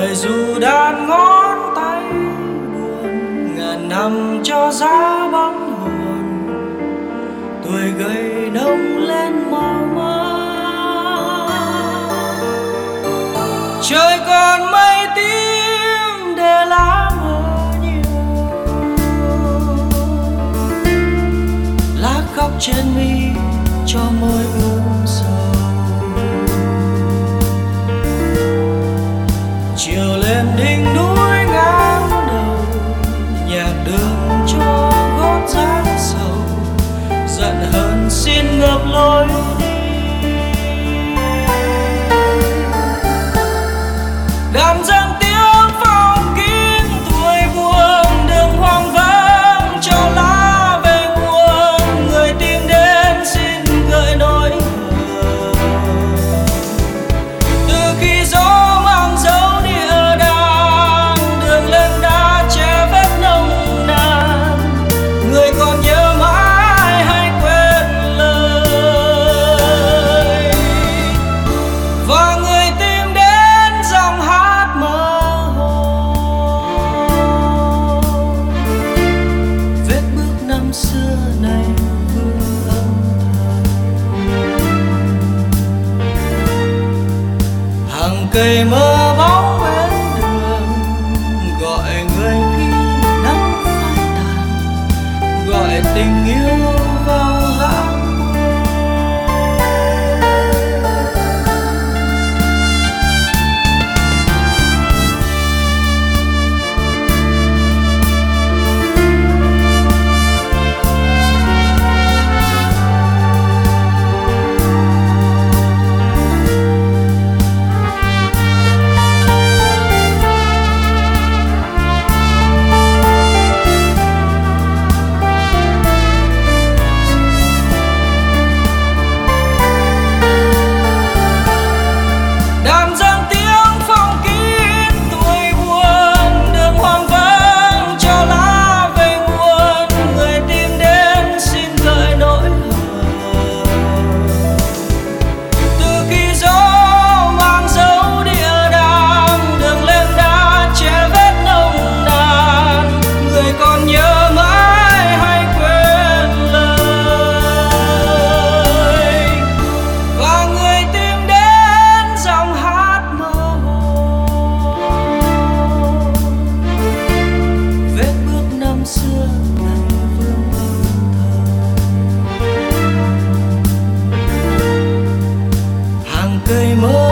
đời dù đan ngón tay buồn, ngàn năm cho giá băng hồn, tuổi gầy nông lên màu mơ. Trời còn mây tím để lá mơ nhiều, lá khóc trên mi cho môi ươm sầu. Chiều lên đỉnh núi ngang đầu, nhạc đường cho gót dáng sầu, giận hờn xin ngược lối đi. Đàn giang tiếng phong kín tuổi buồn, đường hoang vắng cho lá về nguồn, người tìm đến xin gợi nỗi hờn. Từ khi gió mang dấu địa đàng, đường lên đá che vết nồng nàn, người còn nhớ mãi hay quên lời, và người tìm đến dòng hát mơ hồ. Vết bước năm xưa này vương âm thầm, hàng cây mơ bóng bên đường, gọi người khi nắng phai tàn, gọi tình yêu vào lãng xưa này vương âm thầm, hàng cây mơ